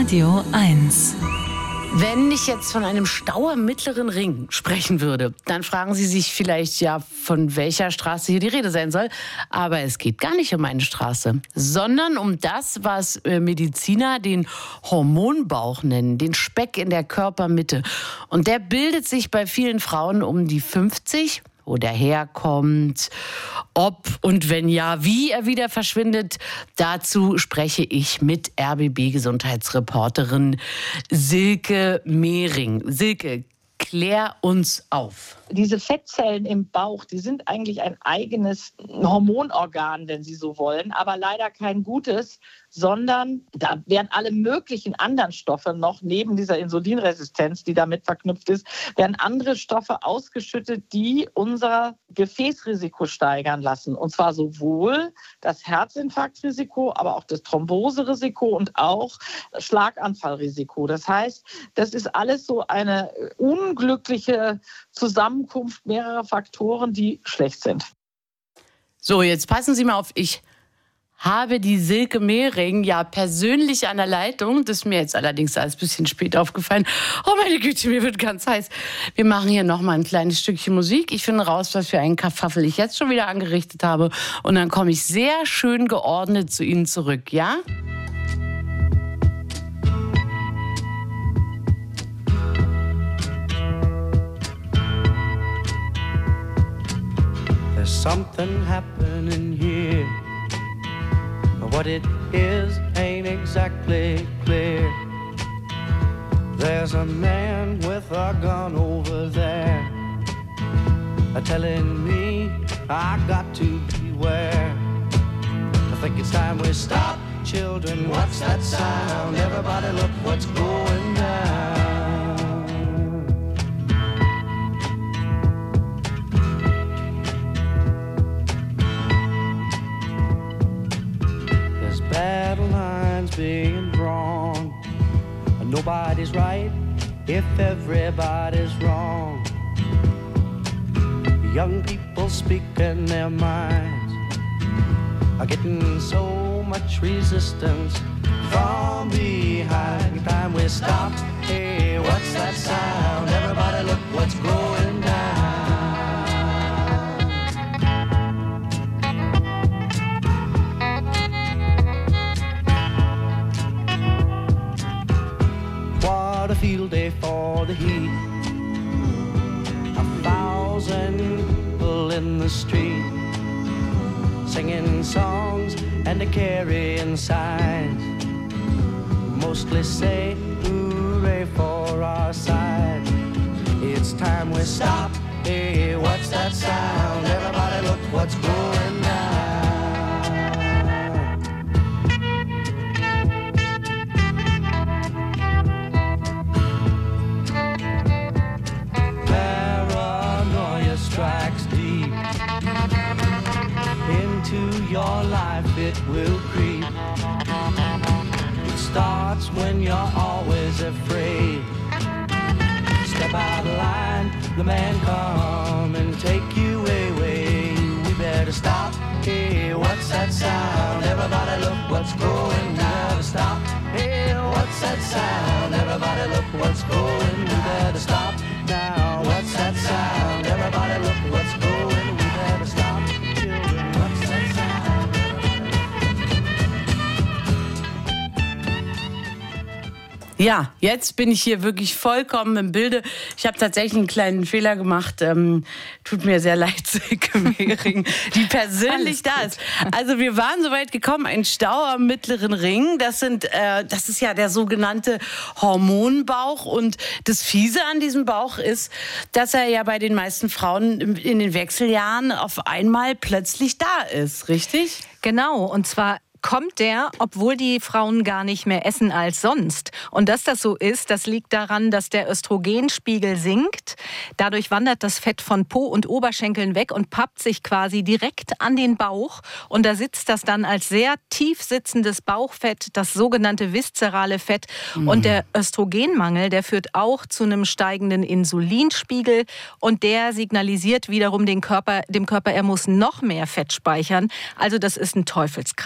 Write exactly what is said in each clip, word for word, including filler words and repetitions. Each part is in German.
Radio eins. Wenn ich jetzt von einem Stau am Mittleren Ring sprechen würde, dann fragen Sie sich vielleicht, ja, von welcher Straße hier die Rede sein soll. Aber es geht gar nicht um eine Straße, sondern um das, was Mediziner den Hormonbauch nennen, den Speck in der Körpermitte. Und der bildet sich bei vielen Frauen um die fünfzig. Wo der herkommt, ob und wenn ja, wie er wieder verschwindet. Dazu spreche ich mit R B B-Gesundheitsreporterin Silke Mehring. Silke, klär uns auf. Diese Fettzellen im Bauch, die sind eigentlich ein eigenes Hormonorgan, wenn Sie so wollen, aber leider kein gutes, sondern da werden alle möglichen anderen Stoffe noch, neben dieser Insulinresistenz, die damit verknüpft ist, werden andere Stoffe ausgeschüttet, die unser Gefäßrisiko steigern lassen. Und zwar sowohl das Herzinfarktrisiko, aber auch das Thromboserisiko und auch das Schlaganfallrisiko. Das heißt, das ist alles so eine unglückliche Zusammenkunft mehrerer Faktoren, die schlecht sind. So, jetzt passen Sie mal auf, ich habe die Silke Mehring ja persönlich an der Leitung. Das ist mir jetzt allerdings alles ein bisschen spät aufgefallen. Oh meine Güte, mir wird ganz heiß. Wir machen hier noch mal ein kleines Stückchen Musik. Ich finde raus, was für einen Kaffee ich jetzt schon wieder angerichtet habe. Und dann komme ich sehr schön geordnet zu Ihnen zurück, ja? There's something happening here. What it is ain't exactly clear. There's a man with a gun over there, telling me I got to beware. I think it's time we stop, children. What's that sound? Everybody look what's going down. Battle lines being drawn. Nobody's right if everybody's wrong. Young people speaking their minds are getting so much resistance from behind. Time we stop. Hey, what's that sound? Everybody look what's going down. What a field day for the heat. A thousand people in the street, singing songs and a carrying signs. Mostly say hooray for our side. It's time we stop. Hey, what's that sound? Everybody look what's going down. Strikes deep into your life, it will creep. It starts when you're always afraid. Step out of line, the man come and take you away. We better stop. Hey, what's that sound? Everybody look what's going down. Stop. Hey, what's that sound? Everybody look what's going. We better stop now. What's that sound? Everybody look what's going. We better stop. Children, what's that sound? Ja, jetzt bin ich hier wirklich vollkommen im Bilde. Ich habe tatsächlich einen kleinen Fehler gemacht. Ähm, tut mir sehr leid, Silke Mehring, die persönlich da ist. Also wir waren so weit gekommen, ein Stau am Mittleren Ring. Das sind, äh, das ist ja der sogenannte Hormonbauch. Und das Fiese an diesem Bauch ist, dass er ja bei den meisten Frauen in den Wechseljahren auf einmal plötzlich da ist, richtig? Genau, und zwar kommt der, obwohl die Frauen gar nicht mehr essen als sonst. Und dass das so ist, das liegt daran, dass der Östrogenspiegel sinkt. Dadurch wandert das Fett von Po und Oberschenkeln weg und pappt sich quasi direkt an den Bauch. Und da sitzt das dann als sehr tief sitzendes Bauchfett, das sogenannte viszerale Fett. Mhm. Und der Östrogenmangel, der führt auch zu einem steigenden Insulinspiegel. Und der signalisiert wiederum den Körper, dem Körper, er muss noch mehr Fett speichern. Also das ist ein Teufelskreis.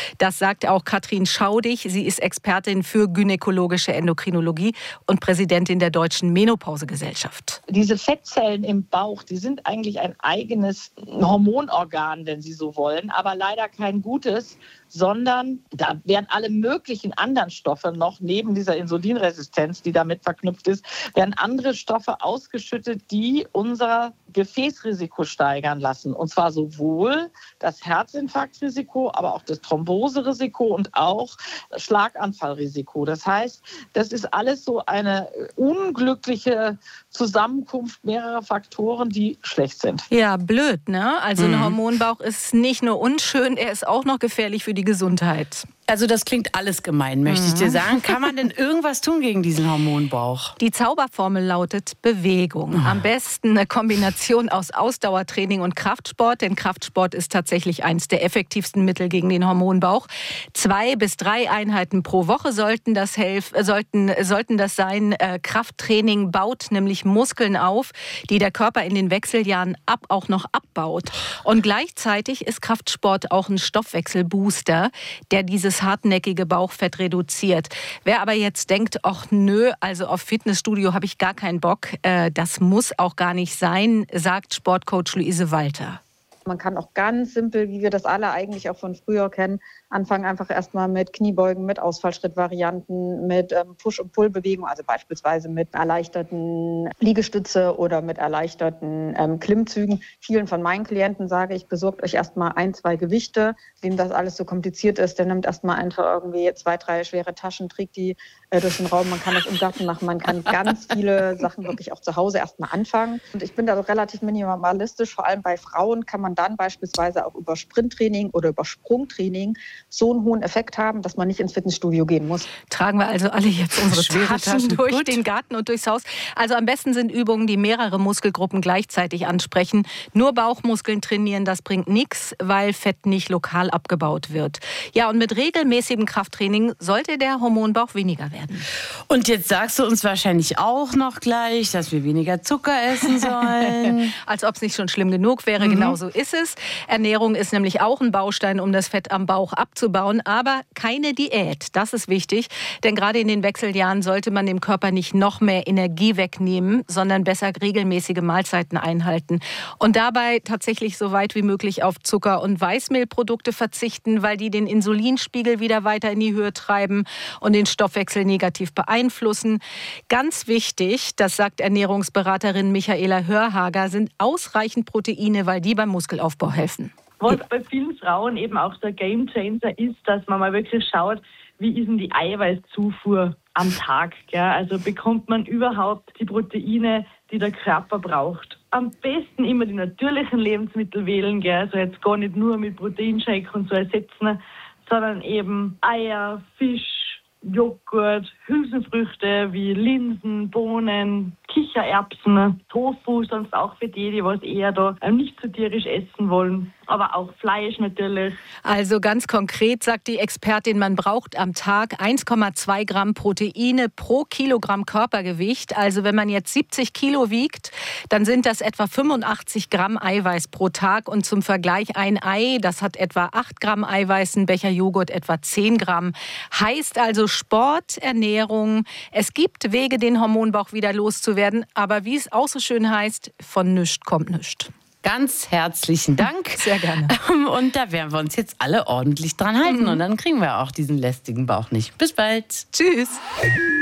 Das sagt auch Katrin Schaudig. Sie ist Expertin für gynäkologische Endokrinologie und Präsidentin der Deutschen Menopausegesellschaft. Diese Fettzellen im Bauch, die sind eigentlich ein eigenes Hormonorgan, wenn Sie so wollen, aber leider kein gutes, sondern da werden alle möglichen anderen Stoffe noch, neben dieser Insulinresistenz, die damit verknüpft ist, werden andere Stoffe ausgeschüttet, die unser Gefäßrisiko steigern lassen. Und zwar sowohl das Herzinfarktrisiko, aber auch das Thromboserisiko und auch Schlaganfallrisiko. Das heißt, das ist alles so eine unglückliche Zusammenkunft mehrerer Faktoren, die schlecht sind. Ja, blöd, ne? Also ein Hormonbauch ist nicht nur unschön, er ist auch noch gefährlich für die Gesundheit. Also das klingt alles gemein, möchte ich dir sagen. Kann man denn irgendwas tun gegen diesen Hormonbauch? Die Zauberformel lautet Bewegung. Am besten eine Kombination aus Ausdauertraining und Kraftsport, denn Kraftsport ist tatsächlich eines der effektivsten Mittel gegen den Hormonbauch. Zwei bis drei Einheiten pro Woche sollten das, helf, sollten, sollten das sein. Äh, Krafttraining baut nämlich Muskeln auf, die der Körper in den Wechseljahren ab, auch noch abbaut. Und gleichzeitig ist Kraftsport auch ein Stoffwechselbooster, der dieses hartnäckige Bauchfett reduziert. Wer aber jetzt denkt, ach nö, also auf Fitnessstudio habe ich gar keinen Bock, äh, das muss auch gar nicht sein, sagt Sportcoach Luise Walter. Man kann auch ganz simpel, wie wir das alle eigentlich auch von früher kennen, anfangen einfach erstmal mit Kniebeugen, mit Ausfallschrittvarianten, mit ähm, Push- und Pull-Bewegungen, also beispielsweise mit erleichterten Liegestütze oder mit erleichterten ähm, Klimmzügen. Vielen von meinen Klienten sage ich, besorgt euch erstmal ein, zwei Gewichte. Wem das alles so kompliziert ist, der nimmt erstmal einfach irgendwie zwei, drei schwere Taschen, trägt die äh, durch den Raum. Man kann das im Garten machen, man kann ganz viele Sachen wirklich auch zu Hause erstmal anfangen. Und ich bin da so relativ minimalistisch, vor allem bei Frauen kann man dann beispielsweise auch über Sprinttraining oder über Sprungtraining so einen hohen Effekt haben, dass man nicht ins Fitnessstudio gehen muss. Tragen wir also alle jetzt unsere Schwere Taschen, Taschen durch gut. den Garten und durchs Haus. Also am besten sind Übungen, die mehrere Muskelgruppen gleichzeitig ansprechen. Nur Bauchmuskeln trainieren, das bringt nichts, weil Fett nicht lokal abgebaut wird. Ja, und mit regelmäßigem Krafttraining sollte der Hormonbauch weniger werden. Und jetzt sagst du uns wahrscheinlich auch noch gleich, dass wir weniger Zucker essen sollen. Als ob es nicht schon schlimm genug wäre, mhm. Genau so ist es. Ernährung ist nämlich auch ein Baustein, um das Fett am Bauch abzubauen, aber keine Diät. Das ist wichtig, denn gerade in den Wechseljahren sollte man dem Körper nicht noch mehr Energie wegnehmen, sondern besser regelmäßige Mahlzeiten einhalten. Und dabei tatsächlich so weit wie möglich auf Zucker- und Weißmehlprodukte verzichten, weil die den Insulinspiegel wieder weiter in die Höhe treiben und den Stoffwechsel negativ beeinflussen. Ganz wichtig, das sagt Ernährungsberaterin Michaela Hörhager, sind ausreichend Proteine, weil die beim Muskelaufbau helfen. Was bei vielen Frauen eben auch der Gamechanger ist, dass man mal wirklich schaut, wie ist denn die Eiweißzufuhr am Tag. Gell? Also bekommt man überhaupt die Proteine, die der Körper braucht. Am besten immer die natürlichen Lebensmittel wählen, gell? Also jetzt gar nicht nur mit Proteinshake und so ersetzen, sondern eben Eier, Fisch, Joghurt, Hülsenfrüchte wie Linsen, Bohnen, Kichererbsen, Tofu, sonst auch für die, die was eher da nicht so tierisch essen wollen. Aber auch Fleisch natürlich. Also ganz konkret sagt die Expertin, man braucht am Tag eins Komma zwei Gramm Proteine pro Kilogramm Körpergewicht. Also wenn man jetzt siebzig Kilo wiegt, dann sind das etwa fünfundachtzig Gramm Eiweiß pro Tag. Und zum Vergleich ein Ei, das hat etwa acht Gramm Eiweiß, ein Becher Joghurt etwa zehn Gramm. Heißt also Sport, Ernährung. Es gibt Wege, den Hormonbauch wieder loszuwerden. Aber wie es auch so schön heißt, von nichts kommt nichts. Ganz herzlichen Dank. Sehr gerne. Und da werden wir uns jetzt alle ordentlich dran halten. Und dann kriegen wir auch diesen lästigen Bauch nicht. Bis bald. Tschüss.